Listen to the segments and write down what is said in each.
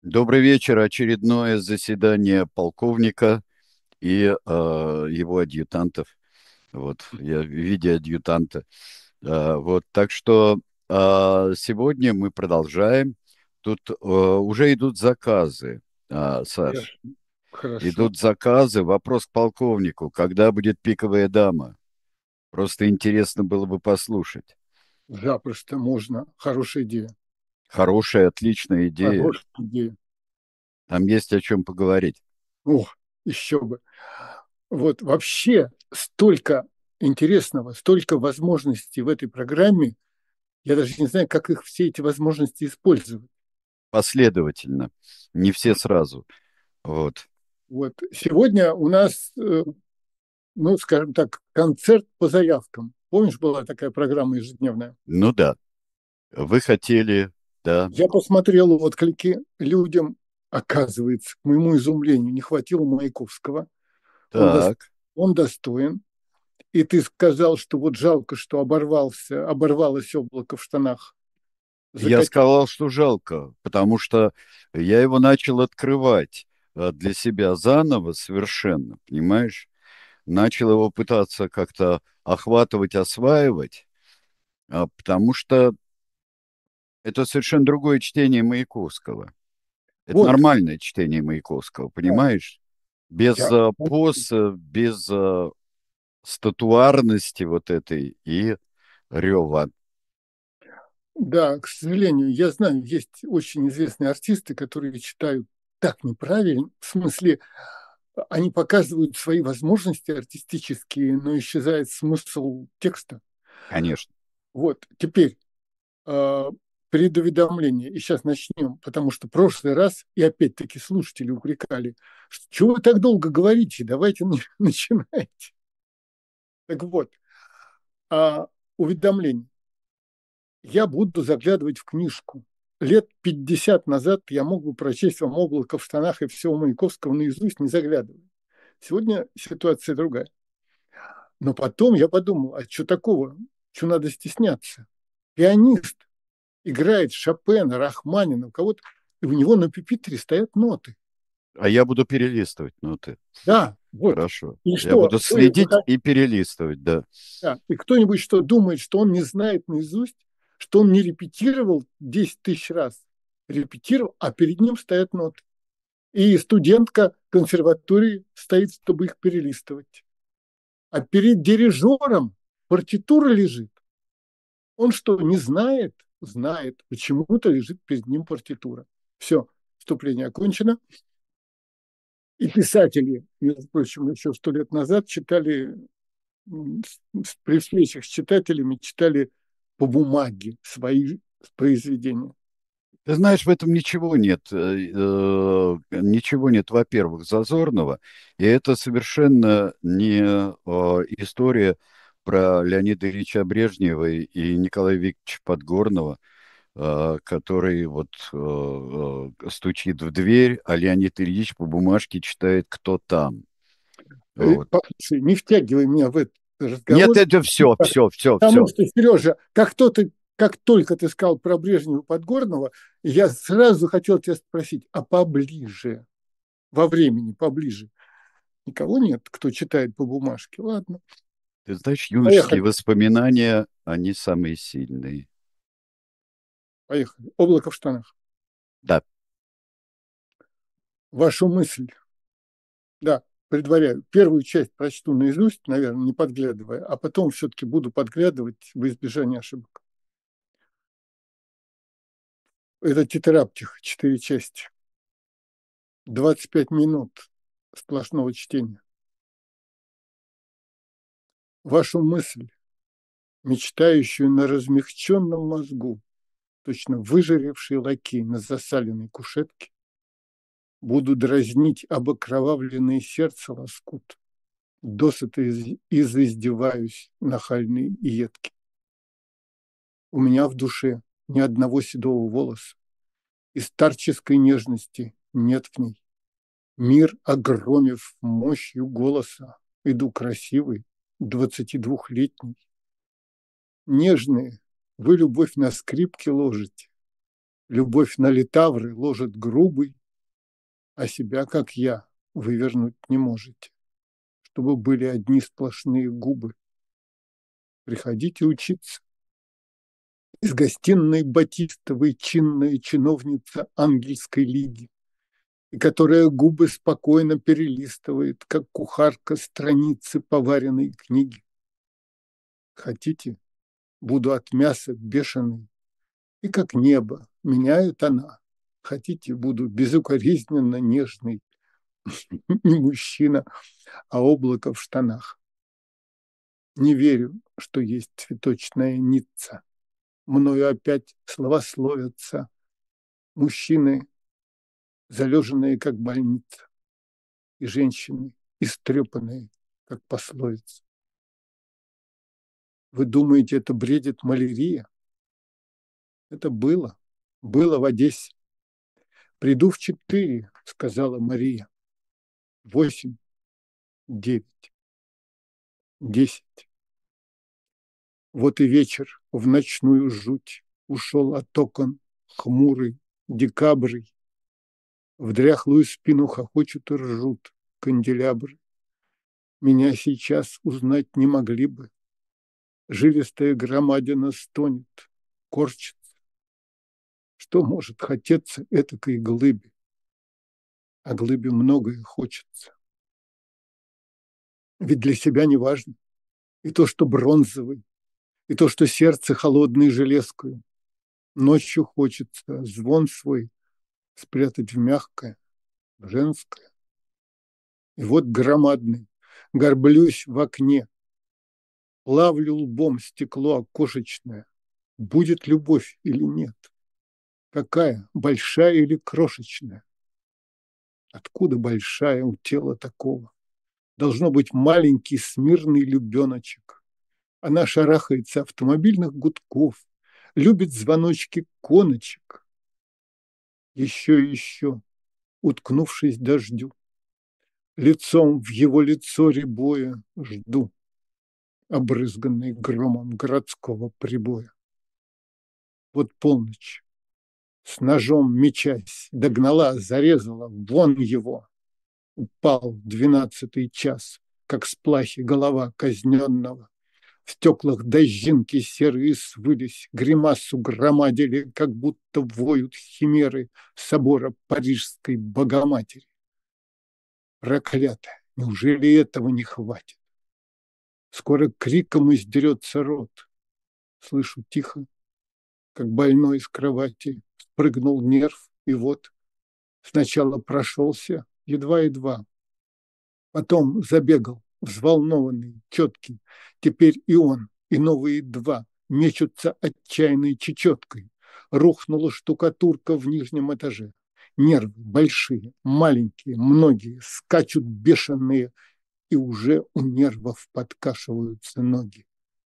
Добрый вечер. Очередное заседание полковника и его адъютантов. Вот, я в виде адъютанта. Вот, так что сегодня мы продолжаем. Тут уже идут заказы, Саш. Ясно. Хорошо. Идут заказы. Вопрос к полковнику. Когда будет пиковая дама? Просто интересно было бы послушать. Запросто можно. Хорошая идея. Хорошая, отличная идея. Хорошая идея. Там есть о чем поговорить. Ох, еще бы. Вот вообще столько интересного, столько возможностей в этой программе. Я даже не знаю, как их все эти возможности использовать. Последовательно. Не все сразу. Вот. Вот сегодня у нас, ну, скажем так, концерт по заявкам. Помнишь, была такая программа ежедневная? Ну да, вы хотели, да, Я посмотрел отклики людям. Оказывается, к моему изумлению, не хватило Маяковского. Он, так. он достоин. И ты сказал, что вот жалко, что оборвалось облако в штанах. Я Закатил. сказал, что жалко, потому что я его начал открывать для себя заново совершенно, понимаешь? Начал его пытаться как-то охватывать, осваивать, потому что это совершенно другое чтение Маяковского. Это Вот, нормальное чтение Маяковского, да, понимаешь? Без я, поз, без статуарности вот этой и рева. да, к сожалению, я знаю, есть очень известные артисты, которые читают так неправильно, в смысле, они показывают свои возможности артистические, но исчезает смысл текста. Конечно. Вот, теперь э, предуведомление, и сейчас начнем, потому что в прошлый раз, и опять-таки слушатели упрекали, что чего вы так долго говорите, давайте начинайте. Так вот, уведомление. Я буду заглядывать в книжку. Лет 50 назад я мог бы прочесть вам «Облако в штанах» и всего Маяковского наизусть, не заглядывая. Сегодня ситуация другая. Но потом я подумал, а что такого? Что надо стесняться? Пианист играет Шопена, Рахманинова, кого-то, и у него на пюпитре стоят ноты. А я буду перелистывать ноты. Да, вот. Хорошо. И Я что? буду следить и перелистывать, да. Да. И кто-нибудь что думает, что он не знает наизусть, что он не репетировал 10 тысяч раз. Репетировал, а перед ним стоят ноты. И студентка консерватории стоит, чтобы их перелистывать. А перед дирижером партитура лежит. Он что, не знает? Знает. Почему-то лежит перед ним партитура. Все, вступление окончено. И писатели, между прочим, еще 100 лет назад читали, при встречах с читателями, читали по бумаге свои произведения. Ты знаешь, в этом ничего нет. Ничего нет, во-первых, зазорного. И это совершенно не история про Леонида Ильича Брежнева и Николая Викторовича Подгорного, который вот стучит в дверь, а Леонид Ильич по бумажке читает, кто там. Вот. Послушай, не втягивай меня в этот Нет, разговор, это все, все, все, потому все. что, Сережа, как только ты сказал про Брежнева Подгорного, я сразу хотел тебя спросить, а поближе, во времени, поближе? Никого нет, кто читает по бумажке. Ладно, Ты знаешь, юношеские поехали, воспоминания, они самые сильные. поехали. Облако в штанах. Да. Вашу мысль, да, предваряю. Первую часть прочту наизусть, наверное, не подглядывая, а потом все-таки буду подглядывать во избежание ошибок. Это тетраптих, 4 части. 25 минут сплошного чтения. Вашу мысль, мечтающую на размягченном мозгу, точно выжаревший лакей на засаленной кушетке, буду дразнить об окровавленное сердце лоскут, досыта издеваюсь, нахальный и едкий. У меня в душе ни одного седого волоса, и старческой нежности нет в ней. Мир, огромив мощью голоса, иду красивый, 22-летний. Нежные, вы любовь на скрипке ложите, любовь на литавры ложит грубый а себя, как я, вывернуть не можете, чтобы были одни сплошные губы. Приходите учиться. Из гостиной Батистовой чинная чиновница ангельской лиги, и которая губы спокойно перелистывает, как кухарка страницы поваренной книги. Хотите, буду от мяса бешеный, и как небо меняет она. Хотите, буду безукоризненно нежный, не мужчина, а облако в штанах. Не верю, что есть цветочная Ницца. Мною опять словословятся мужчины, залеженные, как больница, и женщины, истрепанные, как пословица. Вы думаете, это бредит малярия? Это было в Одессе. Приду в 4, сказала Мария. 8, 9, 10. Вот и вечер в ночную жуть ушел от окон хмурый, декабрь. В дряхлую спину хохочут и ржут канделябры. Меня сейчас узнать не могли бы. Жилистая громадина стонет, корчится. Что может хотеться этакой глыбе? А глыбе многое хочется. Ведь для себя не важно и то, что бронзовый, и то, что сердце холодной железкою. Ночью хочется звон свой спрятать в мягкое, в женское. И вот громадный, горблюсь в окне, лавлю лбом стекло окошечное. Будет любовь или нет? Какая, большая или крошечная? Откуда большая у тела такого? Должно быть маленький смирный любеночек. Она шарахается автомобильных гудков, любит звоночки коночек. Еще и еще, уткнувшись дождю, лицом в его лицо рябое жду, обрызганный громом городского прибоя. Вот полночь, с ножом мечась, догнала, зарезала, вон его. Упал 12-й час, как с плахи голова казненного. В стеклах дождинки серые свылись, гримасу громадили, как будто воют химеры собора Парижской Богоматери. Проклятая, неужели этого не хватит? Скоро криком издерется рот. Слышу тихо, как больной из кровати спрыгнул нерв, и вот сначала прошелся, едва-едва, потом забегал, взволнованный, четкий. Теперь и он, и новые два мечутся отчаянной чечеткой. Рухнула штукатурка в нижнем этаже. Нервы большие, маленькие, многие, скачут бешеные, и уже у нервов подкашиваются ноги.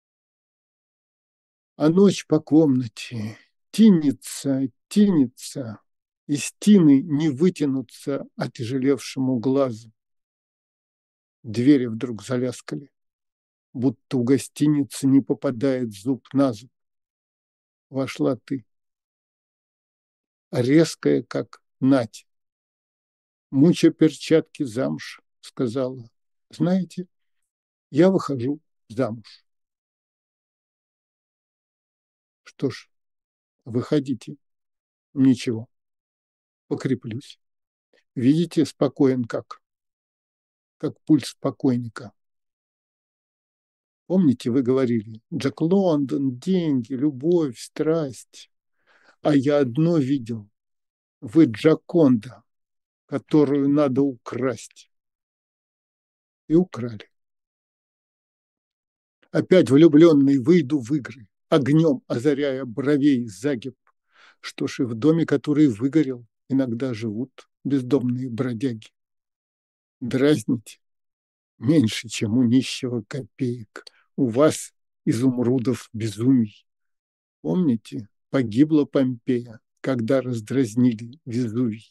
А ночь по комнате тянется, тянется, и стены не вытянутся отяжелевшему глазу. Двери вдруг заляскали, будто у гостиницы не попадает зуб на зуб. Вошла ты, резкая, как нать. Муча перчатки замуж, сказала. Знаете, я выхожу замуж. Что ж, выходите. Ничего, покреплюсь. Видите, спокоен как пульс покойника. Помните, вы говорили, Джек Лондон, деньги, любовь, страсть. А я одно видел. Вы Джаконда, которую надо украсть. И украли. Опять влюбленный выйду в игры, огнем озаряя бровей загиб. Что ж, и в доме, который выгорел, иногда живут бездомные бродяги. Дразните меньше, чем у нищего копеек. У вас изумрудов безумий. Помните, погибла Помпея, когда раздразнили Везувий.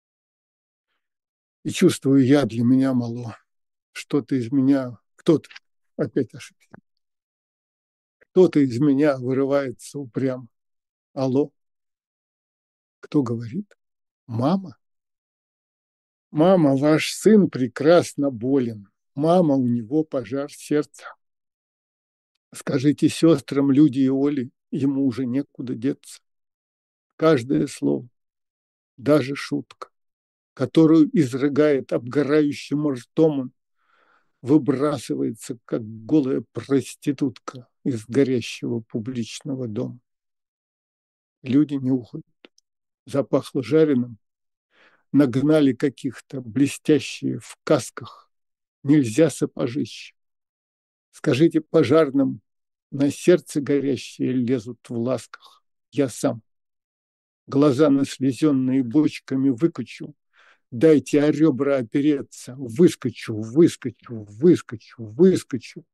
И чувствую, я для меня мало. Что-то из меня, кто-то, опять ошибся, кто-то из меня вырывается упрямо. Алло, кто говорит? Мама? Мама, ваш сын прекрасно болен. Мама, у него пожар сердца. Скажите сестрам Люди и Оле, ему уже некуда деться. Каждое слово, даже шутка, которую изрыгает обгорающим ртом он, выбрасывается, как голая проститутка из горящего публичного дома. Люди не уходят. Запахло жареным. Нагнали каких-то блестящие в касках. Нельзя сапожище. Скажите пожарным, на сердце горящие лезут в ласках. Я сам. Глаза наслезенные бочками выкачу. Дайте о ребра опереться. Выскочу, выскочу, выскочу, выскочу.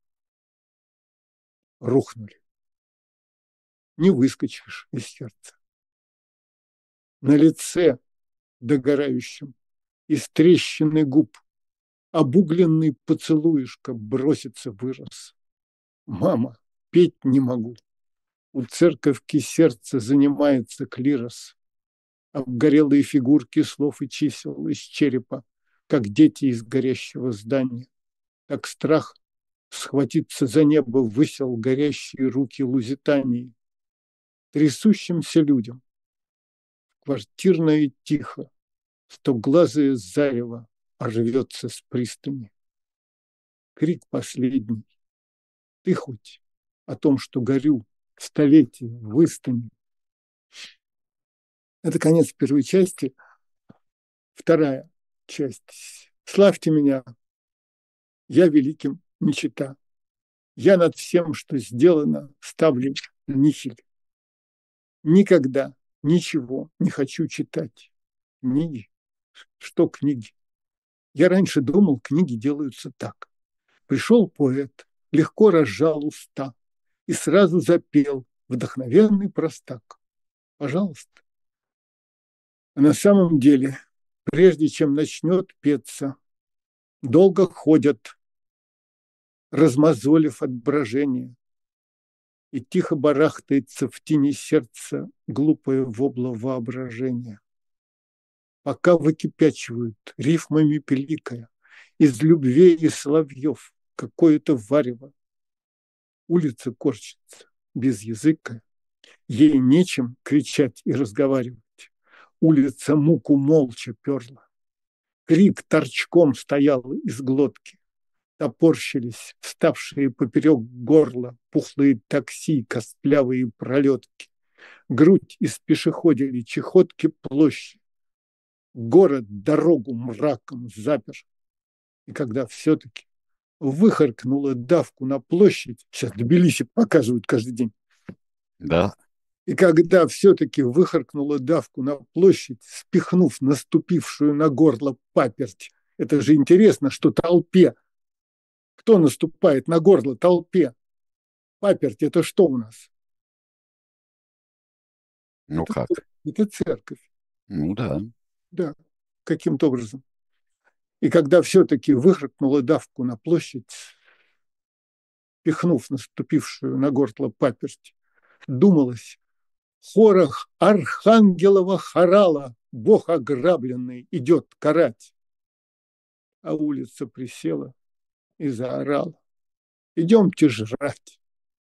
Рухнули. Не выскочишь из сердца. На лице догорающем из трещины губ обугленный поцелуишка бросится вырос. Мама, петь не могу. У церковки сердце занимается клирос. Обгорелые фигурки слов и чисел из черепа, как дети из горящего здания. Так страх схватиться за небо высел горящие руки Лузитании. Трясущимся людям квартирное тихо, стоглазое зарево рвется с пристани. Крик последний. Ты хоть о том, что горю, столетие, выстани. Это конец первой части. Вторая часть. Славьте меня, я великим не чита. Я над всем, что сделано, ставлю нихель. Никогда ничего не хочу читать. Книги? Что книги? Я раньше думал, книги делаются так. Пришел поэт, легко разжал уста и сразу запел вдохновенный простак. Пожалуйста. А на самом деле, прежде чем начнет петься, долго ходят, размозолив от брожения, и тихо барахтается в тени сердца глупое вобло воображения. Пока выкипячивают, рифмами пиликая, из любви и соловьев какое-то варево. Улица корчится без языка, ей нечем кричать и разговаривать. Улица муку молча перла. Крик торчком стоял из глотки. Топорщились вставшие поперек горла пухлые такси, костлявые пролетки. Грудь из пешеходили чехотки площади. Город дорогу мраком запер. И когда все-таки выхаркнула давку на площадь, сейчас Тбилиси показывают каждый день, Да, и когда все-таки выхаркнула давку на площадь, спихнув наступившую на горло паперть, это же интересно, что толпе. Кто наступает на горло толпе? Паперть – это что у нас? ну Это, как? это церковь, Ну да. да, каким-то образом. И когда все-таки выхаркнула давку на площадь, пихнув наступившую на горло паперть, думалось, в хорах архангелова хорала Бог ограбленный идет карать. А улица присела и заорала. Идемте жрать.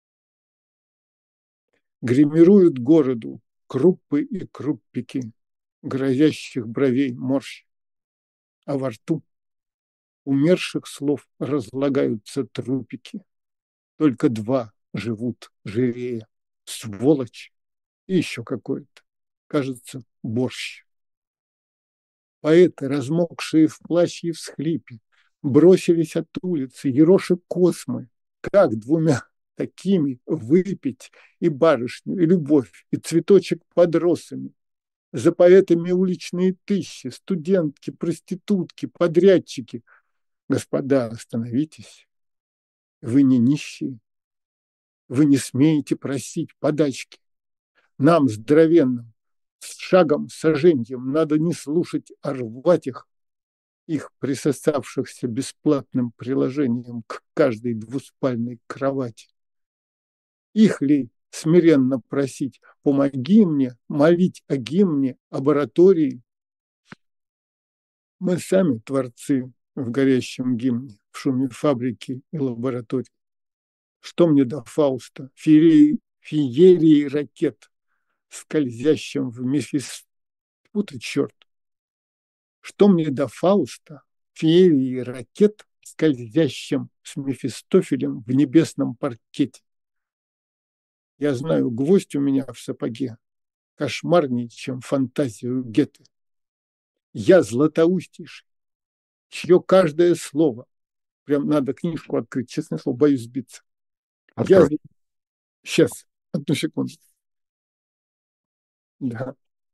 Гримируют городу круппы и круппики, грозящих бровей морщ. А во рту умерших слов разлагаются трупики. Только два живут живее. Сволочь и еще какой-то. Кажется, борщ. Поэты, размокшие в плаще и всхлипе, бросились от улицы, ероши космы. Как двумя такими выпить и барышню, и любовь, и цветочек под росами? За поэтами уличные тысячи, студентки, проститутки, подрядчики. Господа, остановитесь. Вы не нищие. Вы не смеете просить подачки. Нам, здоровенным, с шагом, соженьем, надо не слушать, а рвать их присосавшихся бесплатным приложением к каждой двуспальной кровати. Их ли смиренно просить, помоги мне, молить о гимне, об оратории? Мы сами творцы в горящем гимне, в шуме фабрики и лаборатории. Что мне до Фауста, феерии ракет, скользящим в Мефис... Вот и черт. Что мне до Фауста, феерии ракет, скользящим с Мефистофелем в небесном паркете? Я знаю, гвоздь у меня в сапоге кошмарнее, чем фантазию Гете. Я златоустейший, чье каждое слово, прям надо книжку открыть, честное слово, боюсь сбиться. Я Открой. сейчас, одну секунду. Да,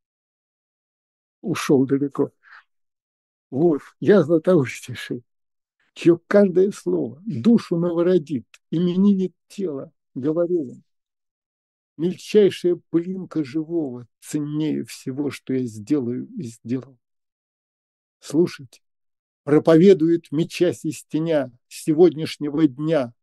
ушел далеко. Вот, я златоустейший, чье каждое слово душу новородит, именинит тело, говорю вам. Мельчайшая пылинка живого ценнее всего, что я сделаю и сделал. Слушайте, проповедует мечась из теня сегодняшнего дня.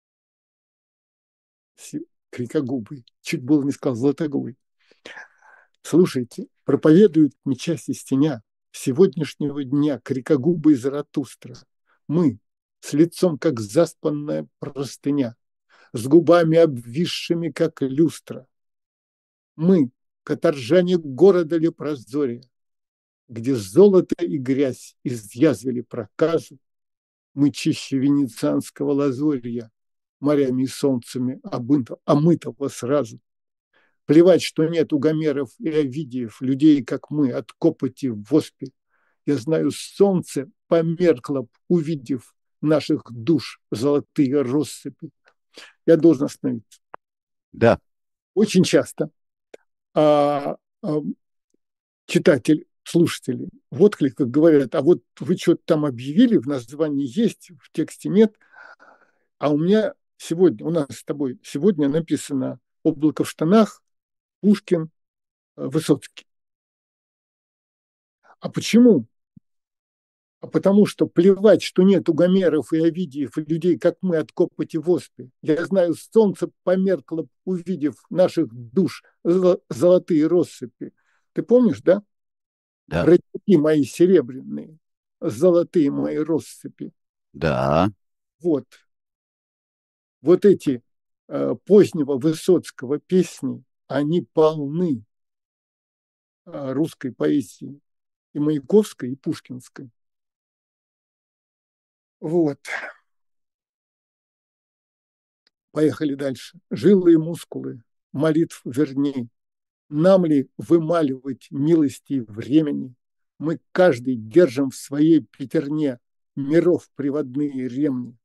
Крикогубый, чуть было не сказал златогубый. Слушайте, проповедует мечась из теня сегодняшнего дня крикогубый Заратустра. Мы с лицом, как заспанная простыня, с губами обвисшими, как люстра. Мы, каторжане города Лепрозория, где золото и грязь изъязвили проказу, мы чище венецианского лазурья, морями и солнцами омытого сразу. Плевать, что нет у Гомеров и Овидиев людей, как мы, от копоти в оспе. Я знаю, солнце померкло б, увидев наших душ золотые россыпи. Я должен остановиться. Да, Очень часто а, а, читатель, слушатели в откликах говорят, а вот вы что-то там объявили, в названии есть, в тексте нет, а у меня сегодня, у нас с тобой сегодня написано «Облако в штанах», Пушкин, Высоцкий. А почему? А потому что плевать, что нет у Гомеров и Овидиев и людей, как мы, от копоти в оспе. Я знаю, солнце померкло, увидев наших душ золотые россыпи. Ты помнишь, да? да, Родники мои серебряные, золотые мои россыпи. да, Вот, вот эти позднего Высоцкого песни, они полны русской поэзии, и Маяковской, и Пушкинской. Вот, поехали дальше. Жилы и мускулы, молитв верней. Нам ли вымаливать милости времени? Мы каждый держим в своей пятерне миров приводные ремни.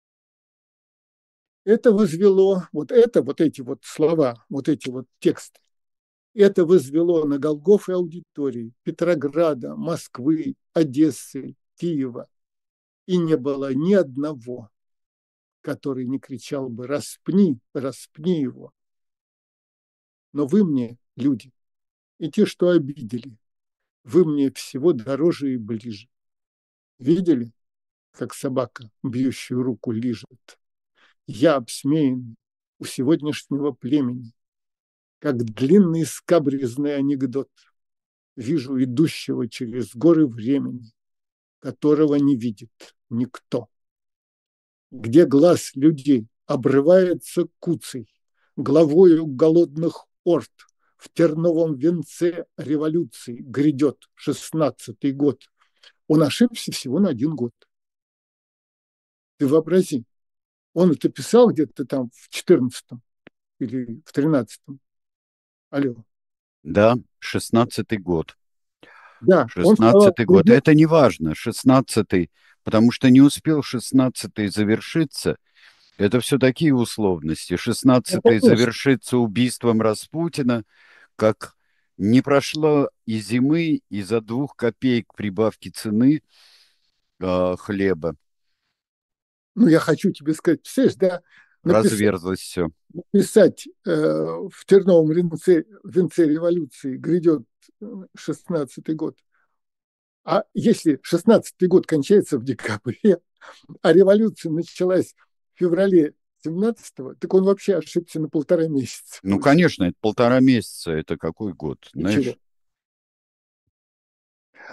Это возвело, вот эти вот слова, вот эти вот тексты, это возвело на Голгоф и аудитории Петрограда, Москвы, Одессы, Киева. И не было ни одного, который не кричал бы «распни, распни его». Но вы мне, люди, и те, что обидели, вы мне всего дороже и ближе. Видели, как собака бьющую руку лижет? Я обсмеян у сегодняшнего племени, как длинный скабрезный анекдот. Вижу идущего через горы времени, которого не видит никто. Где глаз людей обрывается куцей, главою голодных орд, в терновом венце революции грядет 16-й год. Он ошибся всего на 1 год. Ты вообрази, он это писал где-то там в 14-м или в 13-м. Алло. да, 16-й год. Да, он сказал, 16-й год. грядет. Это не важно, 16-й, потому что не успел 16-й завершиться. Это все такие условности. Ну, 16-й конечно. завершится убийством Распутина, как не прошло и зимы, из-за 2 копеек прибавки цены хлеба Ну, я хочу тебе сказать, представляешь, да, написать, разверзлось все. написать в терновом венце революции грядет 16-й год. А если 16-й год кончается в декабре, а революция началась в феврале 17-го, так он вообще ошибся на 1,5 месяца, Ну, получается. конечно, это 1,5 месяца. Это какой год, Ничего. знаешь?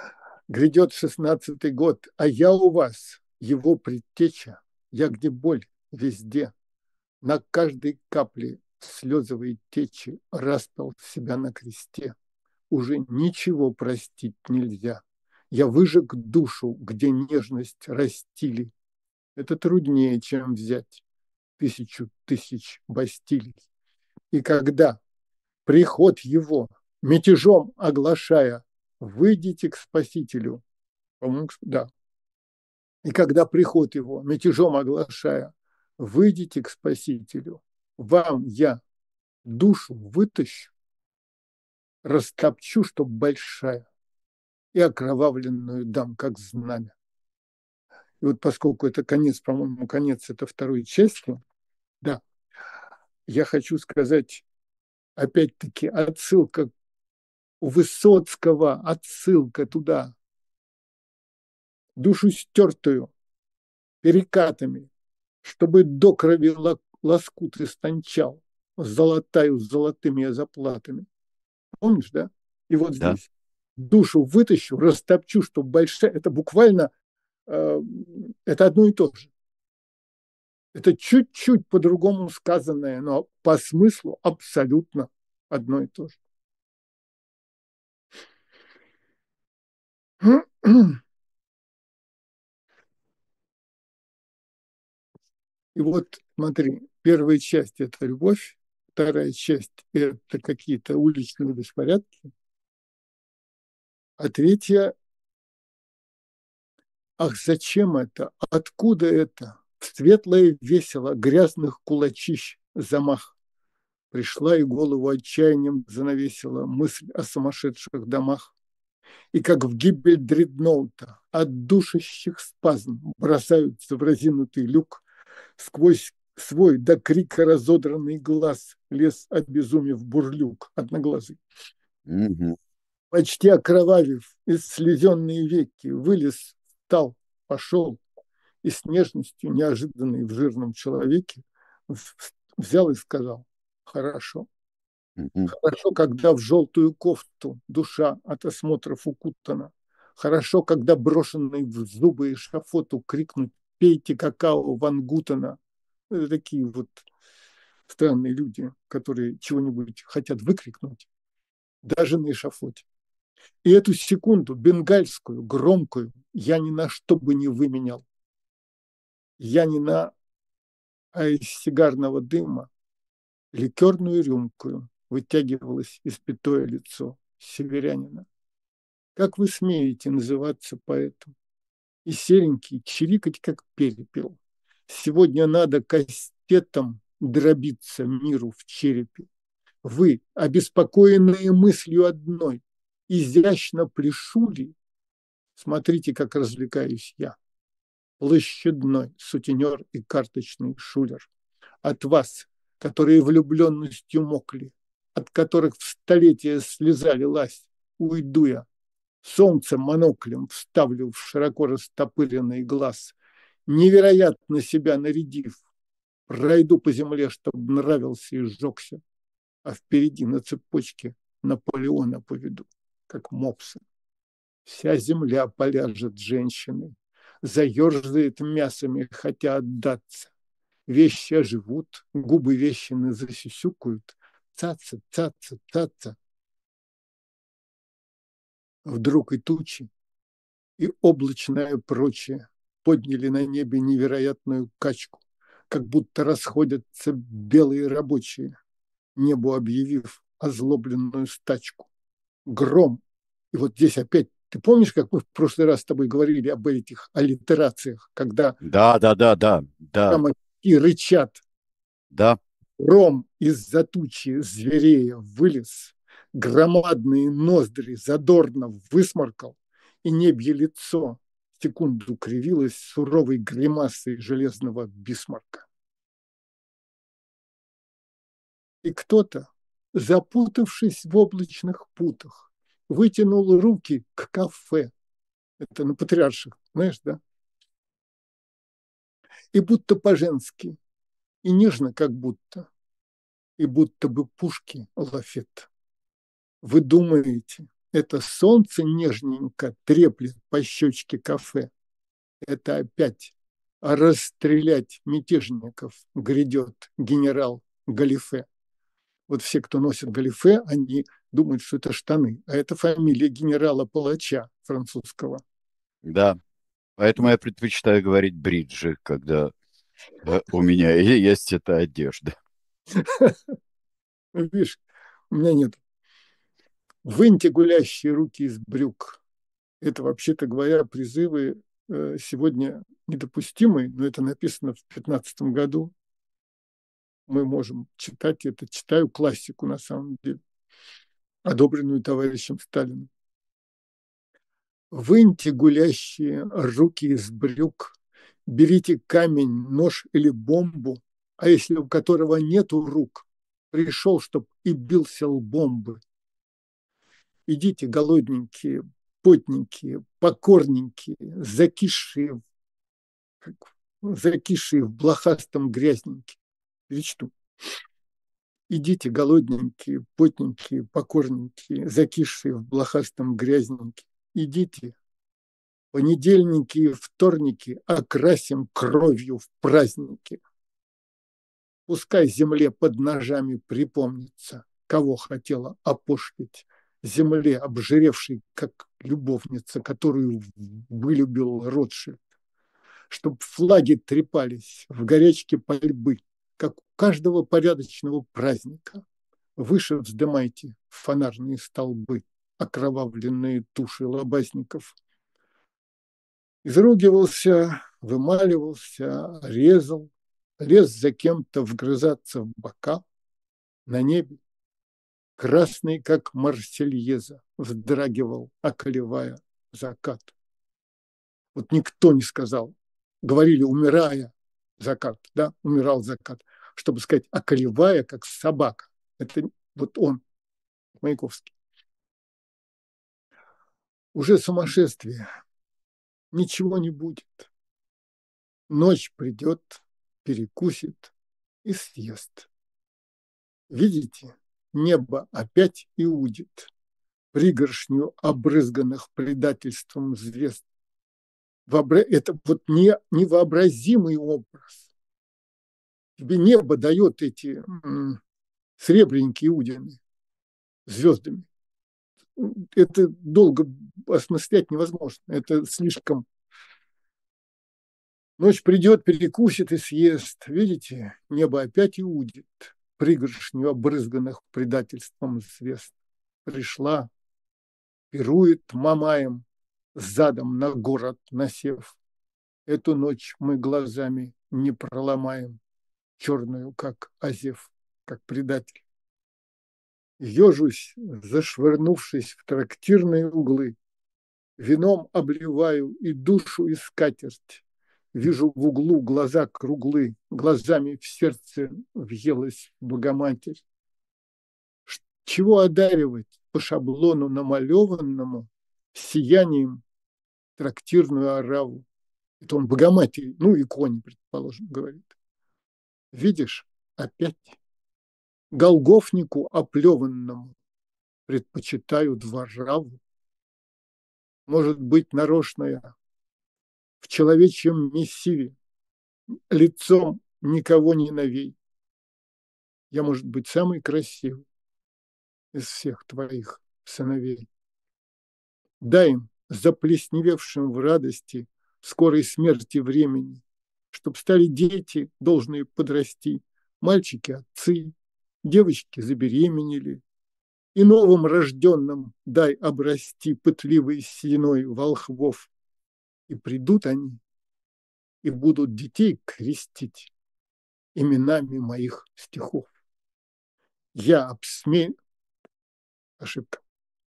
Грядет 16-й год, а я у вас, его предтеча. Я где боль, везде. На каждой капле слезовой течи распял себя на кресте. Уже ничего простить нельзя. Я выжег душу, где нежность растили. Это труднее, чем взять 1000 тысяч Бастилий. И когда приход его мятежом оглашая, выйдите к Спасителю. По-моему, да. И когда приход его мятежом оглашая, выйдите к Спасителю. Вам я душу вытащу, растопчу, чтоб большая, и окровавленную дам, как знамя. И вот поскольку это конец, по-моему, конец это второй части, да, я хочу сказать, опять-таки, отсылка у Высоцкого, отсылка туда, душу стертую перекатами, чтобы до крови лоскут истончал, золотаю с золотыми заплатами. Помнишь, да? И вот Да. здесь душу вытащу, растопчу, чтобы большая, это буквально, это одно и то же. Это чуть-чуть по-другому сказанное, но по смыслу абсолютно одно и то же. И вот смотри, первая часть – это любовь, вторая часть – это какие-то уличные беспорядки, а третья – ах, зачем это, откуда это? В светлое весело грязных кулачищ замах. Пришла и голову отчаянием занавесила мысль о сумасшедших домах. И как в гибель дредноута от душащих спазм бросаются в разинутый люк, сквозь свой до крика разодранный глаз лез, обезумев бурлюк одноглазый. Мгм. Почти окровавив, из слезенные веки, вылез, встал, пошел, и с нежностью, неожиданной в жирном человеке, взял и сказал: хорошо. Мгм. Хорошо, когда в желтую кофту душа от осмотров укутана. Хорошо, когда брошенный в зубы эшафоту крикнуть: пейте какао Вангутана. Это такие вот странные люди, которые чего-нибудь хотят выкрикнуть, даже на эшафоте. И эту секунду бенгальскую, громкую, я ни на что бы не выменял. Я ни на а из сигарного дыма ликерную рюмкую вытягивалось испятое лицо северянина. Как вы смеете называться поэтом? И серенький чирикать, как перепел. Сегодня надо кастетом дробиться миру в черепе. Вы, обеспокоенные мыслью одной, изящно плешули, смотрите, как развлекаюсь я. Площадной сутенер и карточный шулер. От вас, которые влюбленностью мокли, от которых в столетия слеза лилась, уйду я. Солнце моноклем вставлю в широко растопыренный глаз, невероятно себя нарядив, пройду по земле, чтобы нравился и сжегся, а впереди на цепочке Наполеона поведу, как мопсы. Вся земля поляжет женщины, заерзает мясами, хотя отдаться. Вещи оживут, губы вещины засюсюкают, цаца, цаца, цаца. Вдруг и тучи, и облачное прочее подняли на небе невероятную качку, как будто расходятся белые рабочие, небу объявив озлобленную стачку. Гром. И вот здесь опять, ты помнишь, как мы в прошлый раз с тобой говорили об этих аллитерациях, когда Да, да, да, да, да, прямо и рычат. да. Гром из-за тучи зверея вылез, громадные ноздри задорно высморкал, и небье лицо секунду кривилось суровой гримасой железного бисмарка. И кто-то, запутавшись в облачных путах, вытянул руки к кафе. Это на Патриарших, знаешь, да? И будто по-женски, и нежно как будто бы пушки лафет. Вы думаете, Это солнце нежненько треплет по щечке кафе. Это опять расстрелять мятежников грядет генерал Галифе. Вот все, кто носит галифе, они думают, что это штаны. А это фамилия генерала-палача французского. Да, поэтому я предпочитаю говорить бриджи, когда у меня есть эта одежда. Видишь, у меня нет. Выньте гулящие руки из брюк. Это, вообще-то говоря, призывы сегодня недопустимые, но это написано в 2015 году. Мы можем читать это. Читаю классику, на самом деле, одобренную товарищем Сталиным. Выньте гулящие руки из брюк, берите камень, нож или бомбу, а если у которого нету рук, пришел, чтоб и бился лбом бы. Идите, голодненькие, потненькие, покорненькие, закисшие в блохастом грязненькие. Перечту. Идите, голодненькие, потненькие, покорненькие, закисшие в блохастом грязненькие. Идите, понедельники и вторники окрасим кровью в праздники. Пускай земле под ножами припомнится, кого хотела опошлить, земле, обжиревшей, как любовница, которую вылюбил Ротшильд, чтоб флаги трепались в горячке пальбы, как у каждого порядочного праздника. Выше вздымайте фонарные столбы, окровавленные туши лобазников. Изругивался, вымаливался, резал, лез за кем-то вгрызаться в бока. На небе, красный, как Марсельеза, вздрагивал, околевая закат. Вот никто не сказал, говорили, умирая, закат, да, умирал закат, чтобы сказать, околевая, как собака. Это вот он, Маяковский. Уже сумасшествие, ничего не будет. Ночь придет, перекусит и съест. Видите, небо опять иудит пригоршню обрызганных предательством звезд. Это вот невообразимый образ. Тебе небо дает эти сребренькие Иудины звездами. Это долго осмыслять невозможно. Это слишком... Ночь придет, перекусит и съест. Видите, небо опять иудит пригоршню обрызганных предательством звезд. Пришла, пирует Мамаем, задом на город насев. Эту ночь мы глазами не проломаем, черную, как озев, как предатель. Ежусь, зашвырнувшись в трактирные углы, вином обливаю и душу, и скатерть. Вижу в углу глаза круглы, глазами в сердце въелась Богоматерь. Чего одаривать по шаблону намалеванному сиянием трактирную ораву? Это он Богоматери, ну, иконе, предположим, говорит. Видишь, опять голгофнику оплеванному предпочитаю дворраву. Может быть, нарочная в человечьем мессиве, лицом никого не новей. Я, может быть, самый красивый из всех твоих сыновей. Дай им, заплесневевшим в радости скорой смерти времени, чтоб стали дети, должные подрасти, мальчики – отцы, девочки забеременели, и новым рожденным дай обрасти пытливой синой волхвов. И придут они, и будут детей крестить именами моих стихов. Я обсмею... Ошибка.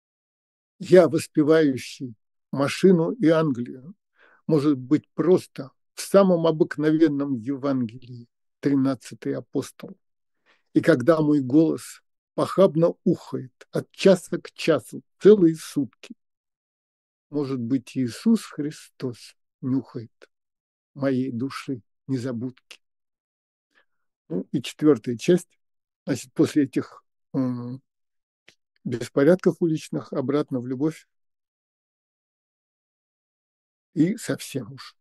Я, воспевающий машину и Англию, может быть, просто в самом обыкновенном Евангелии, 13-й апостол. И когда мой голос похабно ухает от часа к часу целые сутки, может быть, Иисус Христос нюхает моей души незабудки. Ну и четвертая часть. Значит, после этих беспорядков уличных обратно в любовь и совсем уж.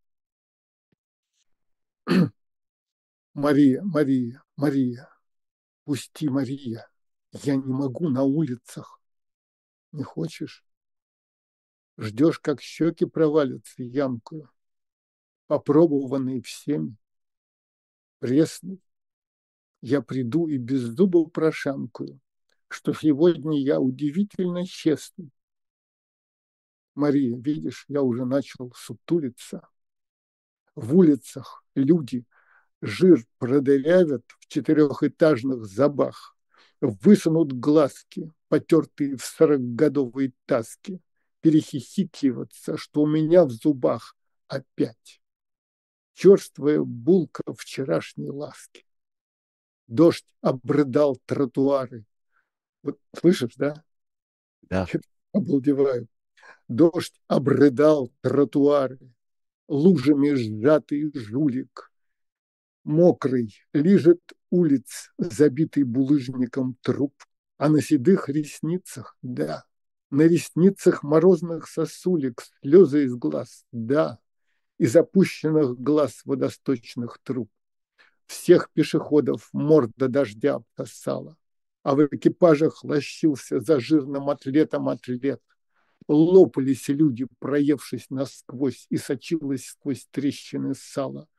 Мария, Мария, Мария, пусти, Мария, я не могу на улицах. Не хочешь? Ждешь, как щеки провалятся ямкою, попробованные всеми, пресный. Я приду и без зубов прошамкую, что сегодня я удивительно честный. Мария, видишь, я уже начал сутулиться. В улицах люди жир продырявят в четырехэтажных забах, высунут глазки, потертые в сорокгодовые таски, перехихикиваться, что у меня в зубах опять черствая булка вчерашней ласки. Дождь обрыдал тротуары. Вот слышишь, да? Да. Я обалдеваю. Дождь обрыдал тротуары, лужами сжатый жулик, мокрый, лижет улиц, забитый булыжником труп, а на седых ресницах, да, на ресницах морозных сосулек слезы из глаз, да, из опущенных глаз водосточных труб. Всех пешеходов морда дождя обсосала, а в экипажах лощился за жирным атлетом атлет. Лопались люди, проевшись насквозь, и сочилось сквозь трещины сала.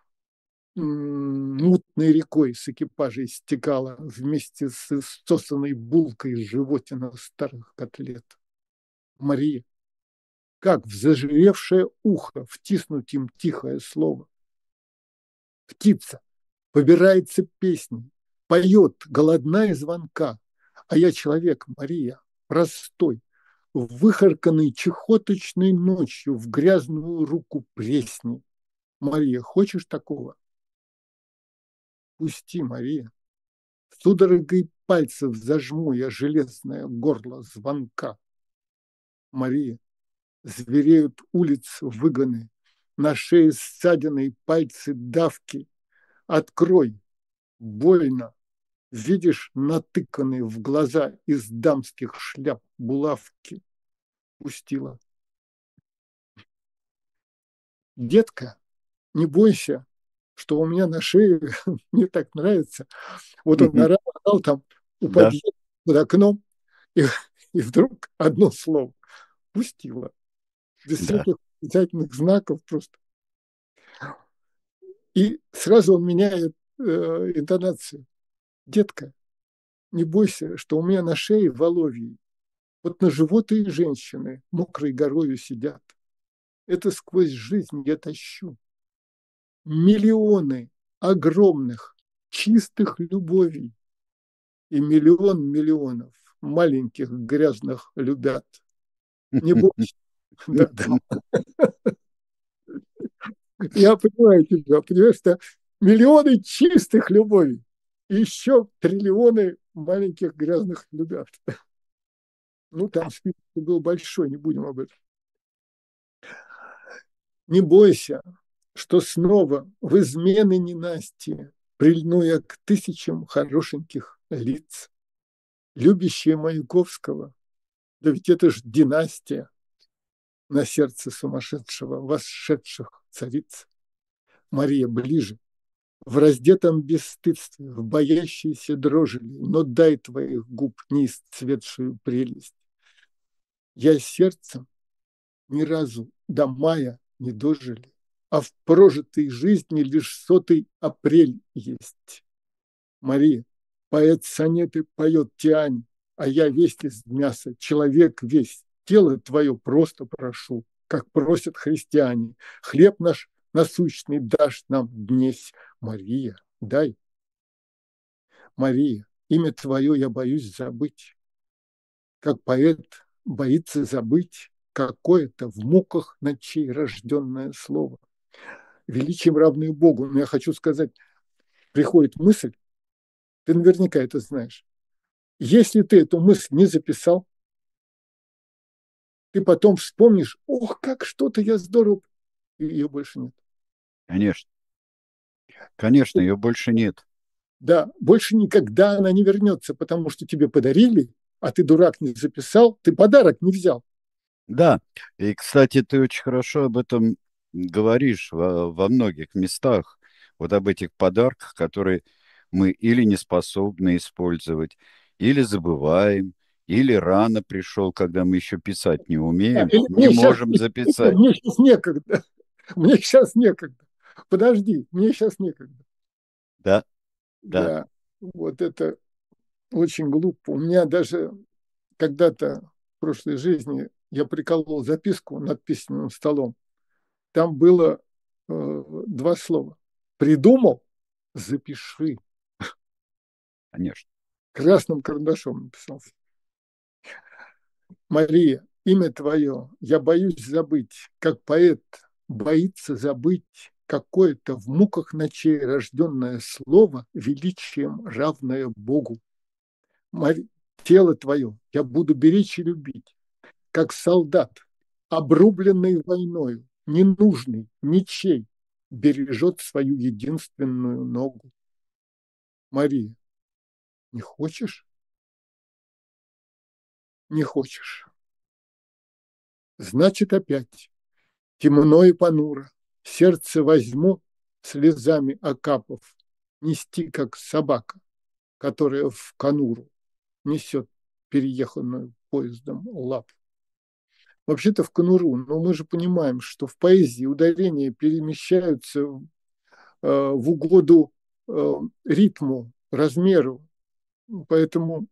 Мутной рекой с экипажей стекала вместе с иссосанной булкой животина старых котлет. Мария, как в зажиревшее ухо втиснуть им тихое слово? Птица побирается песней, поет, голодна и звонка, а я человек, Мария, простой, выхарканный чехоточной ночью в грязную руку пресни. Мария, хочешь такого? Пусти, Мария. Судорогой пальцев зажму я железное горло звонка. Мария, звереют улиц выгоны, на шее ссадины и пальцы давки. Открой, больно. Видишь натыканные в глаза из дамских шляп булавки. Пустила. Детка, не бойся, что у меня на шее мне так нравится. Вот он орал там у Да. подъезда под окном, и, и вдруг одно слово пустила. Без Да. всяких обязательных знаков просто. И сразу он меняет интонацию. Детка, не бойся, что у меня на шее воловьи. Вот на животы женщины мокрой горою сидят. Это сквозь жизнь я тащу. Миллионы огромных, чистых любовей и миллион миллионов маленьких грязных любят. Не бойся. Да, да. Я понимаю тебя, понимаешь, что миллионы чистых любовей и еще триллионы маленьких грязных любят. Ну, там список был большой, не будем об этом. Не бойся, что снова в измены ненастья прильну я к тысячам хорошеньких лиц. Любящие Маяковского, да ведь это ж династия на сердце сумасшедшего, восшедших цариц. Мария ближе, в раздетом бесстыдстве, в боящейся дрожи, но дай твоих губ неисцветшую прелесть. Я сердцем ни разу до мая не дожили, а в прожитой жизни лишь сотый апрель есть. Мария, поэт сонеты поет Тиане, а я весь из мяса, человек весь, тело твое просто прошу, как просят христиане. Хлеб наш насущный дашь нам днесь. Мария, дай. Мария, имя твое я боюсь забыть. Как поэт боится забыть какое-то в муках ночей рожденное слово. Величием равное Богу. Но я хочу сказать, приходит мысль, ты наверняка это знаешь. Если ты эту мысль не записал, ты потом вспомнишь, ох, как что-то я здорово, и ее больше нет. Конечно. Конечно, ее больше нет. Да, больше никогда она не вернется, потому что тебе подарили, а ты, дурак, не записал, ты подарок не взял. Да, и, кстати, ты очень хорошо об этом говоришь во многих местах, вот об этих подарках, которые мы или не способны использовать, или забываем, или рано пришел, когда мы еще писать не умеем, Или не можем записать. мне сейчас некогда. Мне сейчас некогда. Подожди, мне сейчас некогда. Да, да, Да, вот это очень глупо. У меня даже когда-то в прошлой жизни я приколол записку над письменным столом. Там было два слова. Придумал? Запиши. конечно. Красным карандашом написал. Мария, имя твое я боюсь забыть, как поэт боится забыть какое-то в муках ночей рожденное слово, величием равное Богу. Мари... Тело твое я буду беречь и любить, как солдат, обрубленный войною, ненужный, ничей, бережет свою единственную ногу. Мария, не хочешь? Не хочешь. Значит, опять темно и понуро, сердце возьму, слезами окапав, нести, как собака, которая в конуру несет перееханную поездом лап. Вообще-то в конуру, но мы же понимаем, что в поэзии ударения перемещаются в угоду ритму, размеру. Поэтому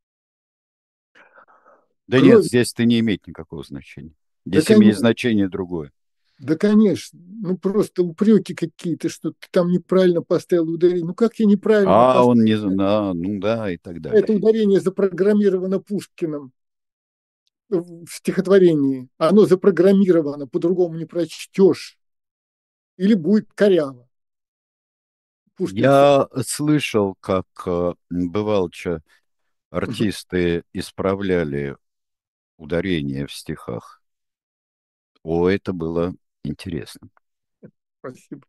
Да нет, кровь, здесь это не имеет никакого значения. да, Здесь имеет конечно, значение другое. да, конечно, ну просто упреки какие-то, что ты там неправильно поставил ударение. Ну как я неправильно А поставил? он не, ну да, и так далее. Это ударение запрограммировано Пушкиным в стихотворении. Оно запрограммировано, по-другому не прочтешь. Или будет коряво. Пушкин сам. Я слышал, как бывалча артисты исправляли ударение в стихах. О, это было интересно. Спасибо.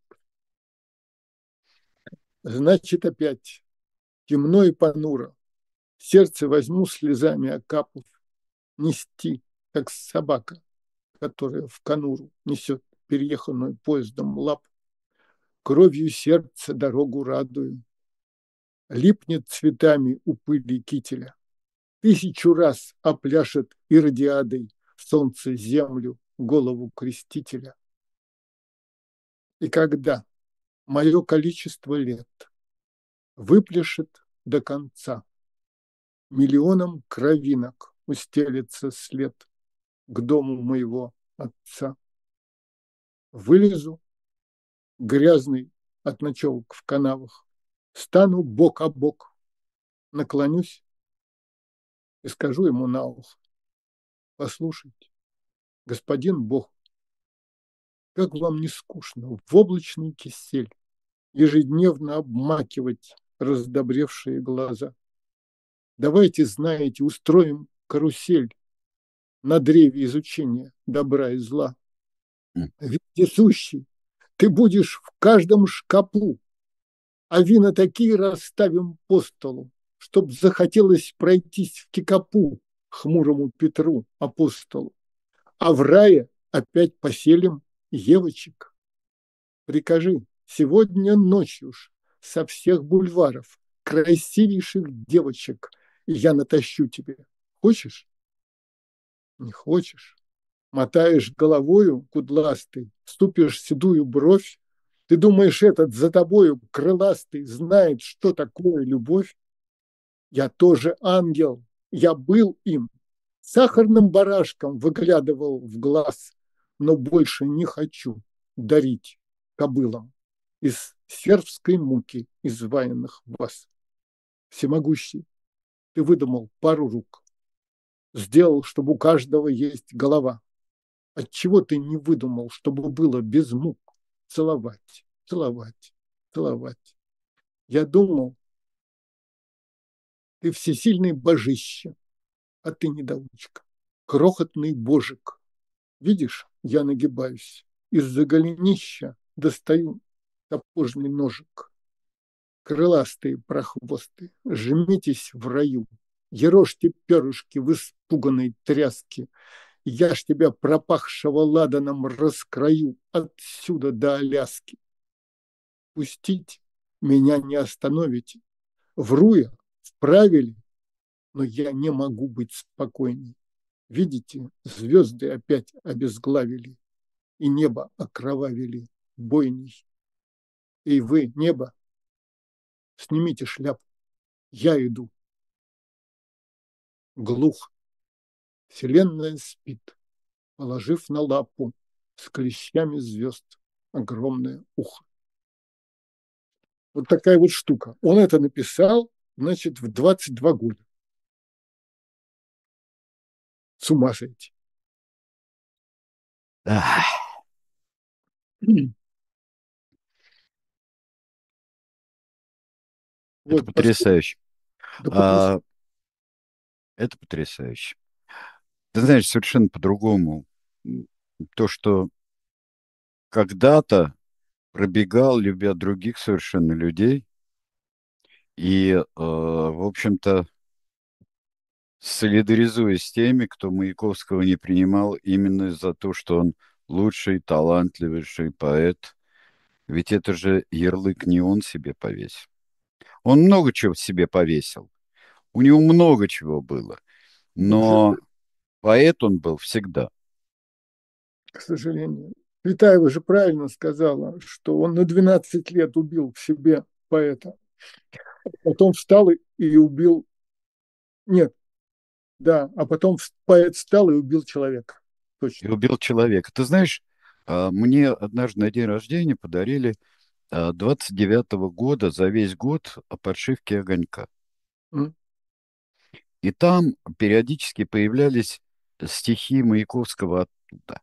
Значит, опять темно и понуро. Сердце возьму слезами окапав, нести, как собака, которая в конуру несет перееханную поездом лап. Кровью сердца дорогу радую. Липнет цветами у пыли кителя. Тысячу раз опляшет иродиадой солнце землю, голову крестителя. И когда мое количество лет выпляшет до конца, миллионом кровинок устелится след к дому моего отца. Вылезу, грязный от ночевок в канавах, стану бок о бок, наклонюсь и скажу ему на ухо: послушайте, господин Бог, как вам не скучно в облачный кисель ежедневно обмакивать раздобревшие глаза? Давайте, знаете, устроим карусель на древе изучения добра и зла. М. Вездесущий, ты будешь в каждом шкапу, а вина такие расставим по столу, чтоб захотелось пройтись в кикапу хмурому Петру апостолу. А в рае опять поселим девочек. Прикажи, сегодня ночью ж со всех бульваров красивейших девочек я натащу тебе. Хочешь? Не хочешь? Мотаешь головою кудластый, ступишь седую бровь. Ты думаешь, этот за тобою крыластый знает, что такое любовь? Я тоже ангел, я был им, сахарным барашком выглядывал в глаз, но больше не хочу дарить кобылам из сербской муки изваянных вас. Всемогущий, ты выдумал пару рук, сделал, чтобы у каждого есть голова. Отчего ты не выдумал, чтобы было без мук целовать, целовать, целовать? Я думал, ты всесильный божище, а ты недоучка, крохотный божик. Видишь, я нагибаюсь, из-за голенища достаю топожный ножик. Крыластые прохвосты, жмитесь в раю, Ерошьте перышки в испуганной тряске. Я ж тебя пропахшего ладаном раскрою отсюда до Аляски. Пустите, меня не остановите. Вру я, вправе ли, но я не могу быть спокойней. Видите, звезды опять обезглавили, и небо окровавили бойней. И вы, небо, снимите шляпу, я иду. Глух, вселенная спит, положив на лапу с клещами звезд огромное ухо. Вот такая вот штука. Он это написал, значит, в 22 года. С ума сойти. Ах, это Вот, потрясающе. да А, это потрясающе. Ты знаешь, совершенно по-другому. То, что когда-то пробегал, любя других совершенно людей, и, в общем-то, солидаризуясь с теми, кто Маяковского не принимал именно за то, что он лучший, талантливейший поэт. Ведь это же ярлык не он себе повесил. Он много чего себе повесил. У него много чего было. Но поэт он был всегда. к сожалению. Цветаева же правильно сказала, что он на 12 лет убил в себе поэта. Потом встал и убил... Нет, да, а потом поэт встал и убил человека. И Точно. убил человека. Ты знаешь, мне однажды на день рождения подарили 29-го года за весь год подшивки «Огонька». М, И там периодически появлялись стихи Маяковского оттуда,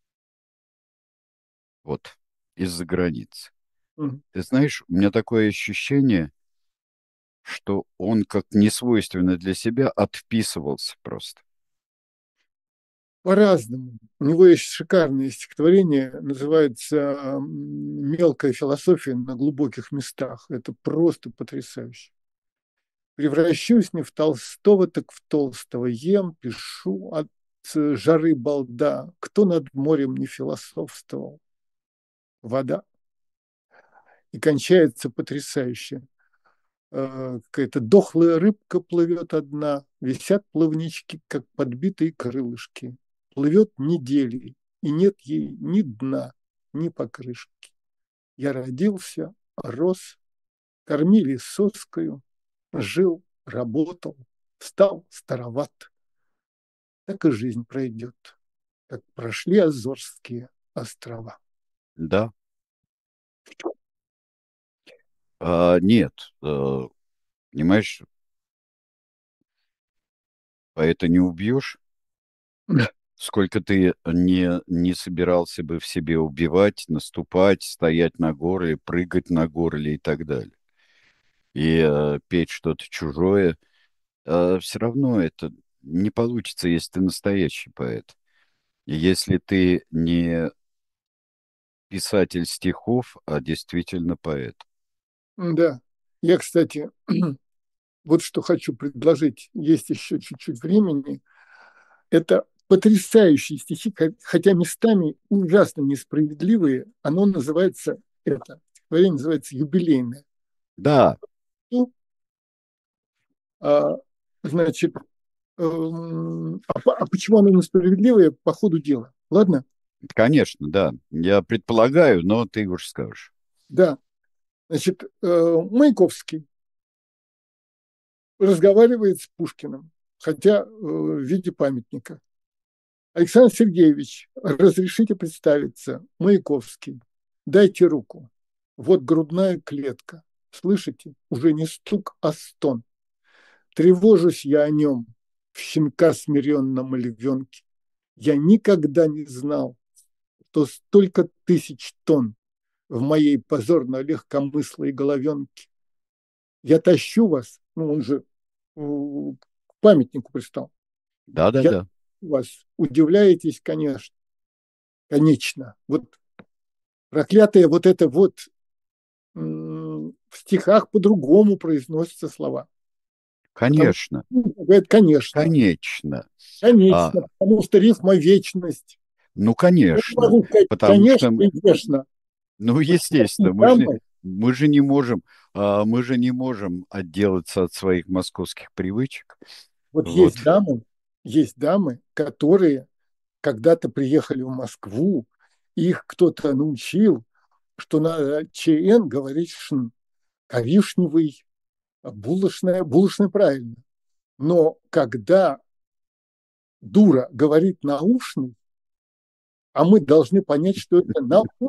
вот, из-за границы. м. Ты знаешь, у меня такое ощущение, что он, как несвойственно для себя, отписывался просто. По-разному. У него есть шикарное стихотворение, называется «Мелкая философия на глубоких местах». Это просто потрясающе. Превращусь не в Толстого, так в Толстого. Ем, пишу от жары балда. Кто над морем не философствовал? Вода. И кончается потрясающе. Какая-то дохлая рыбка плывет одна, висят плавнички, как подбитые крылышки. Плывет недели, и нет ей ни дна, ни покрышки. Я родился, рос, кормили соскою, жил, работал, стал староват. Так и жизнь пройдет, как прошли Азорские острова. Да, нет, понимаешь, поэта не убьешь, сколько ты не собирался бы в себе убивать, наступать, стоять на горле, прыгать на горле и так далее. И петь что-то чужое, все равно это не получится, если ты настоящий поэт. И если ты не писатель стихов, а действительно поэт. Да, я, кстати, вот что хочу предложить. Есть еще чуть-чуть времени. Это потрясающие стихи, хотя местами ужасно несправедливые. Оно называется, это стихотворение называется «Юбилейное». Да, Ну, а, значит, а почему оно несправедливое по ходу дела? Ладно? конечно, да. Я предполагаю, но ты уж скажешь. Да. Значит, Маяковский разговаривает с Пушкиным, хотя в виде памятника. Александр Сергеевич, разрешите представиться, Маяковский. Дайте руку. Вот грудная клетка. Слышите? Уже не стук, а стон. Тревожусь я о нем, в щенка смиренном львенке. Я никогда не знал, что столько тысяч тонн в моей позорно-легкомыслой головенке. Я тащу вас, ну он же к памятнику пристал. Я Да-да-да. вас удивляетесь, конечно, конечно. Вот проклятые вот это вот в стихах по-другому произносятся слова. Потому Конечно, что говорит, конечно, конечно. А, конечно, потому что рифма вечность. ну, Я конечно, могу сказать, потому конечно что, и вечно. ну, Вот естественно, такие дамы, мы же не можем, мы же не можем отделаться от своих московских привычек. вот Вот. есть дамы, которые когда-то приехали в Москву, их кто-то научил, что надо ЧН говорить шн, коричневый, булочная правильно. Но когда дура говорит наушный, а мы должны понять, что это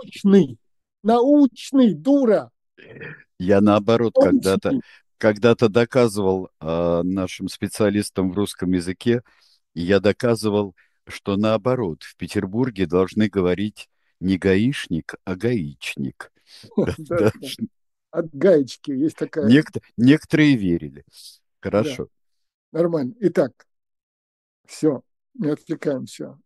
научный дура, Я наоборот научный. когда-то доказывал нашим специалистам в русском языке, и я доказывал, что наоборот, в Петербурге должны говорить не гаишник, а гаичник. Да, Да. да. От гаечки есть такая, Некоторые верили. да, Хорошо. нормально. Итак, все, не отвлекаемся.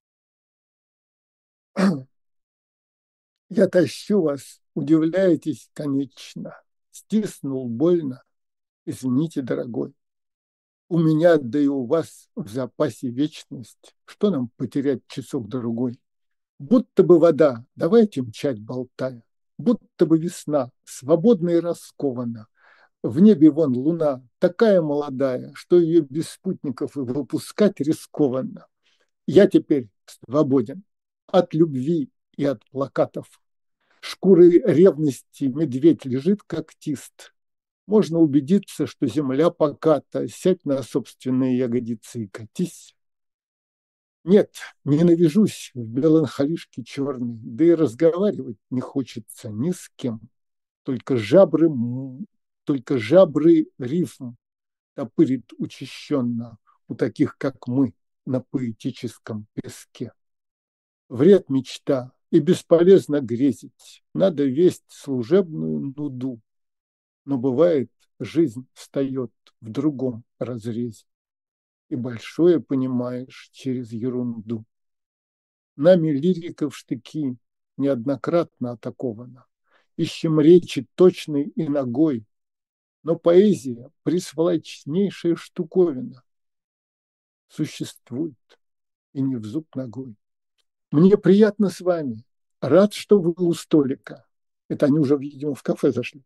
Я тащу вас, удивляетесь, конечно. Стиснул больно, извините, дорогой. У меня, да и у вас в запасе вечность. Что нам потерять часок-другой? Будто бы вода, давайте мчать болтая. Будто бы весна, свободна и раскована. В небе вон луна, такая молодая, что ее без спутников и выпускать рискованно. Я теперь свободен от любви и от плакатов. Шкурой ревности медведь лежит когтист. Можно убедиться, что земля поката. Сядь на собственные ягодицы и катись. Нет, не навяжусь в меланхолишке черной, да и разговаривать не хочется ни с кем. Только жабры, только жабры рифм топырит учащенно у таких, как мы, на поэтическом песке. Вред мечта, и бесполезно грезить. Надо весть служебную нуду. Но бывает, жизнь встает в другом разрезе. И большое понимаешь через ерунду. Нами лирика в штыки неоднократно атакована. Ищем речи точной и ногой, но поэзия присволочнейшая штуковина. Существует и не в зуб ногой. Мне приятно с вами. Рад, что вы у столика. Это они уже, видимо, в кафе зашли.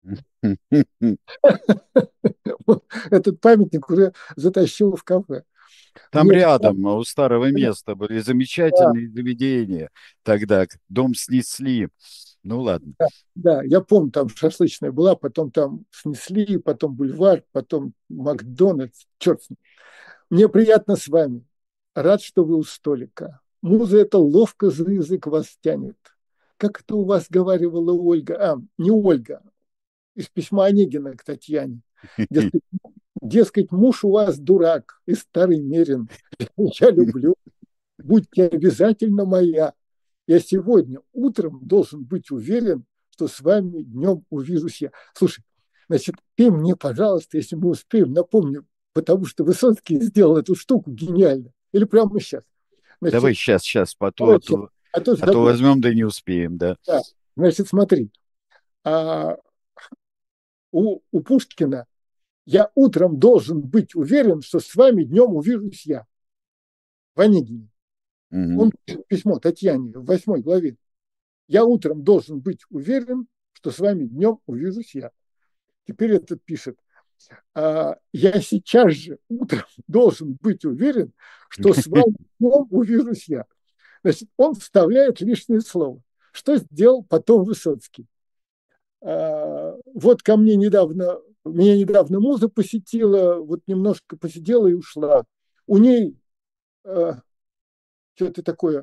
Этот памятник уже затащил в кафе. Там Мне рядом, у старого приятно, места были да, замечательные заведения. Тогда дом снесли. Ну ладно. да, да, я помню, там шашлычная была, потом там снесли, потом бульвар, потом Макдональдс. Черт с ним. Мне приятно с вами. Рад, что вы у столика. Муза это ловко за язык вас тянет. Как это у вас говаривала Ольга? Не Ольга, из письма Онегина к Татьяне. Дескать, дескать, муж у вас дурак и старый мерин. Я люблю. Будьте обязательно моя. Я сегодня утром должен быть уверен, что с вами днем увижусь я. Слушай, значит, ты мне, пожалуйста, если мы успеем, напомню, потому что Высоцкий сделал эту штуку гениально. Или прямо сейчас. Значит, Значит, сейчас, короче, а то а то забыл. возьмем, да не успеем, да. Да. Значит, смотри, а у Пушкина я утром должен быть уверен, что с вами днем увижусь я. В Онегине. Мгм. Он пишет письмо Татьяне в 8 главе. Я утром должен быть уверен, что с вами днем увижусь я. Теперь этот пишет. Я сейчас же утром должен быть уверен, что с вами днем увижусь я. Значит, он вставляет лишнее слово. Что сделал потом Высоцкий? Вот ко мне меня недавно муза посетила, вот немножко посидела и ушла. У ней что-то такое,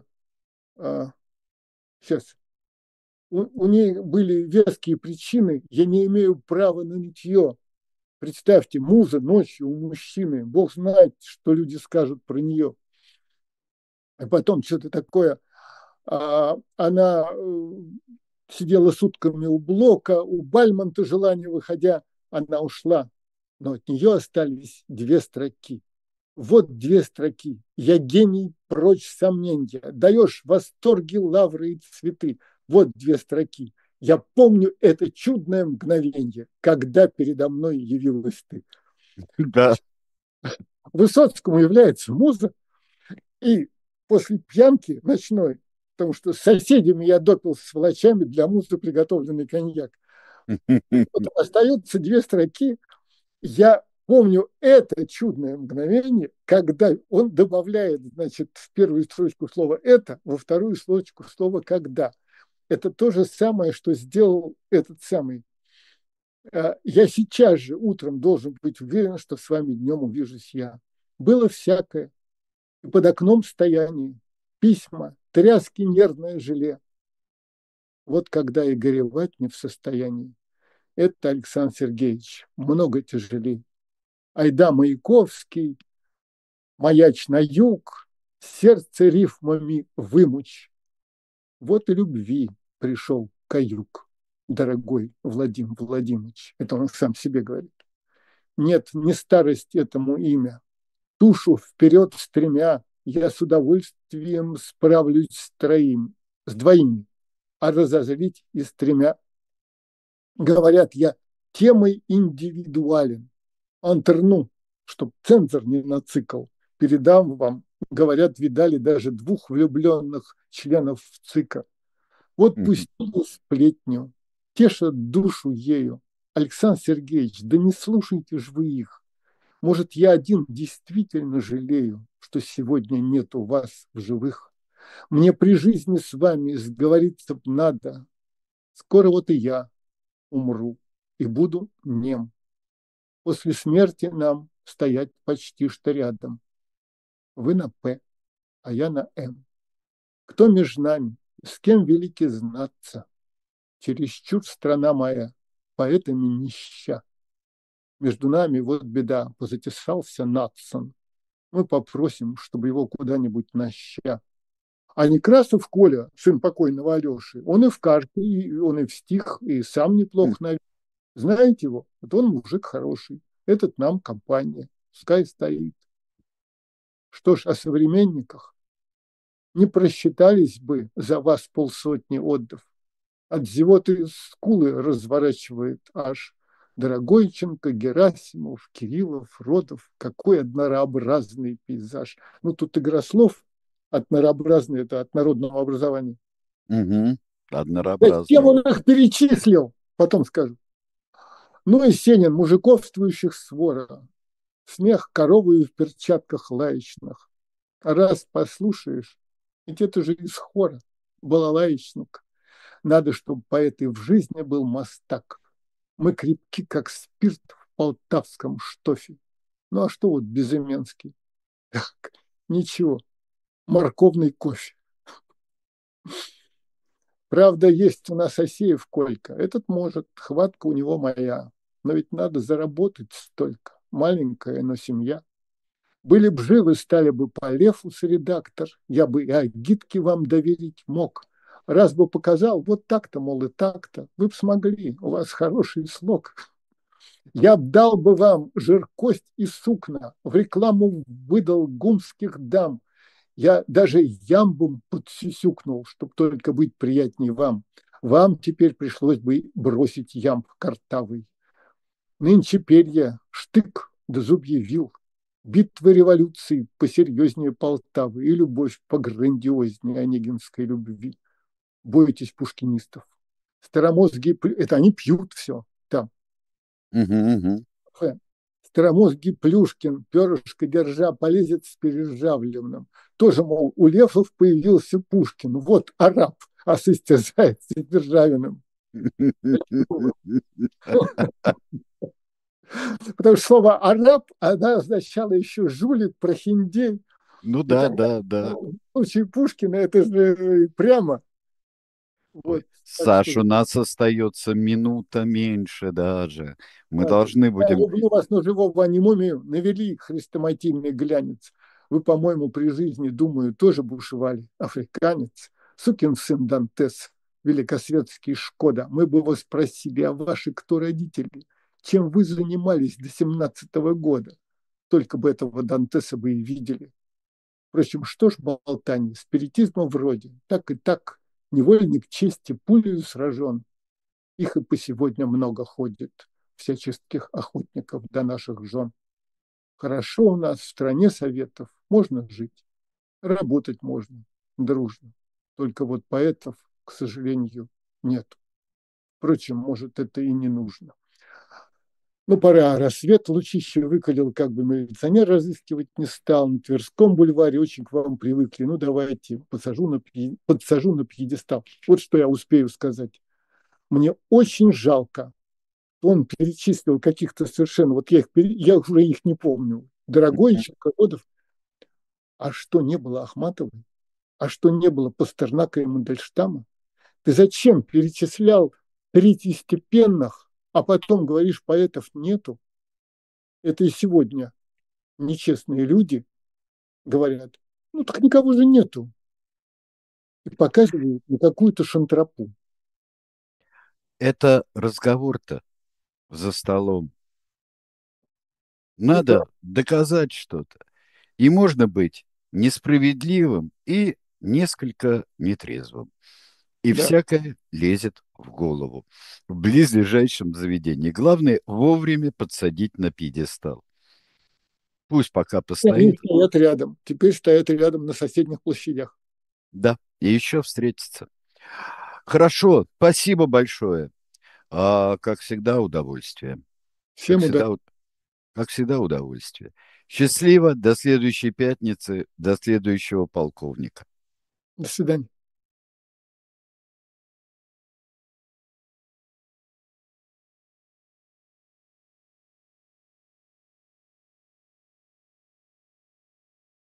сейчас, у ней были веские причины, я не имею права на нытье. Представьте, муза ночью у мужчины, Бог знает, что люди скажут про нее. И потом что-то такое, она сидела сутками у Блока, у Бальмонта, желание выходя, она ушла. Но от нее остались 2 строки. Вот 2 строки. Я гений, прочь сомнения. Даешь восторги, лавры и цветы. Вот 2 строки. Я помню это чудное мгновение, когда передо мной явилась ты. Да. Высоцкому является муза, и после пьянки ночной, потому что с соседями я допил с сволочами для музы приготовленный коньяк. Вот остаются две строки. Я помню это чудное мгновение, когда он добавляет, значит, в первую строчку слово «это», во вторую строчку слово «когда». Это то же самое, что сделал этот самый. Я сейчас же утром должен быть уверен, что с вами днем увижусь я. Было всякое. И под окном стояние, письма, тряски, нервное желе. Вот когда и горевать не в состоянии. Это, Александр Сергеевич, много тяжелее. Айда Маяковский, маяч на юг, сердце рифмами вымучь. Вот и любви пришел каюк, дорогой Владимир Владимирович. Это он сам себе говорит. Нет, не старость этому имя. Тушу вперед стремя, я с удовольствием справлюсь с двоими, а разозлить и с тремя. Говорят, я темой индивидуален. Антерну, чтоб цензор не нацикал. Передам вам, говорят, видали даже двух влюбленных членов ЦИКа. Вот пустили сплетню, тешат душу ею. Александр Сергеевич, да не слушайте ж вы их. Может, я один действительно жалею, что сегодня нет у вас в живых. Мне при жизни с вами сговориться б надо. Скоро вот и я умру и буду нем. После смерти нам стоять почти что рядом. Вы на «П», а я на «М». Кто между нами, с кем велики знаться? Чересчур страна моя поэтами нища. Между нами вот беда, позатесался Натсон. Мы попросим, чтобы его куда-нибудь на ща. А Некрасов Коля, сын покойного Алеши, он и в карты, и он и в стих, и сам неплохо, наверное. Знаете его? Вот он мужик хороший. Этот нам компания. Пускай стоит. Что ж, о современниках. Не просчитались бы за вас полсотни отдыв. От зевоты скулы разворачивает аж. Дорогойченко, Герасимов, Кириллов, Родов. Какой однообразный пейзаж. Ну, тут игра слов. Однообразный – это от народного образования. Угу. Зачем Однообразный. он их перечислил? Потом скажу. Ну и Сенин, мужиковствующих свора. Смех коровы в перчатках лаечных. А раз послушаешь, ведь это же из хора, балалаечник. Надо, чтобы поэт и в жизни был мастак. Мы крепки, как спирт в полтавском штофе. Ну а что вот Безыменский? Так, ничего, морковный кофе. Правда, есть у нас Асеев Колька. Этот может, хватка у него моя. Но ведь надо заработать столько. Маленькая, но семья. Были б живы, стали бы по Лефус редактор. Я бы и агитки вам доверить мог. Раз бы показал, вот так-то, мол, и так-то, вы бы смогли, у вас хороший слог. Я б дал бы вам жиркость и сукна, в рекламу выдал гумских дам. Я даже ямбом подсюсюкнул, чтобы только быть приятнее вам. Вам теперь пришлось бы бросить ямб картавый. Нынче перья, штык да зубья вил. Битвы революции посерьезнее Полтавы и любовь пограндиознее Онегинской любви. Бойтесь пушкинистов. Старомозги, это они пьют все там. Угу, угу. Старомозгий Плюшкин, перышко держа, полезет с перержавленным. Тоже, мол, у Лефов появился Пушкин. Вот араб, а состязается с Державиным. Потому что слово «араб», она означало еще жулик, прохиндей. Ну И да, тогда да, да. в случае Пушкина это же прямо. Ой, Вот. Так Саш, что у нас остается минута меньше даже. Мы да, должны я будем... люблю вас, но живого анимумию навели хрестоматийный глянец. Вы, по-моему, при жизни, думаю, тоже бушевали. Африканец, сукин сын Дантес, великосветский Шкода. Мы бы вас спросили, а ваши кто родители? Чем вы занимались до 17-го года? Только бы этого Дантеса бы и видели. Впрочем, что ж болтание, спиритизма вроде, так и так, невольник чести пулею сражен. Их и по сегодня много ходит, всяческих охотников до наших жен. Хорошо у нас в стране советов, можно жить, работать можно дружно. Только вот поэтов, к сожалению, нет. Впрочем, может, это и не нужно. Ну, пора. Рассвет лучище выкалил, как бы милиционер разыскивать не стал. На Тверском бульваре очень к вам привыкли. Ну, давайте, подсажу на пьедестал. Вот что я успею сказать. Мне очень жалко. Он перечислил каких-то совершенно, вот я уже их не помню. Дорогой Черкородов. А что не было Ахматовой? А что не было Пастернака и Мандельштама? Ты зачем перечислял третьестепенных, а потом говоришь, поэтов нету? Это и сегодня нечестные люди говорят, ну так никого же нету. И показывают на какую-то шантропу. Это разговор-то за столом. Ты прав, Надо доказать что-то. И можно быть несправедливым и несколько нетрезвым. И да. всякое лезет в голову в близлежащем заведении. Главное вовремя подсадить на пьедестал. Пусть пока И они постоит, стоят рядом. Теперь стоят рядом на соседних площадях. да, и еще встретится. Хорошо, спасибо большое. Как всегда, удовольствие. Как Всем удачи. всегда, как всегда, удовольствие. Счастливо, до следующей пятницы, до следующего полковника. До свидания.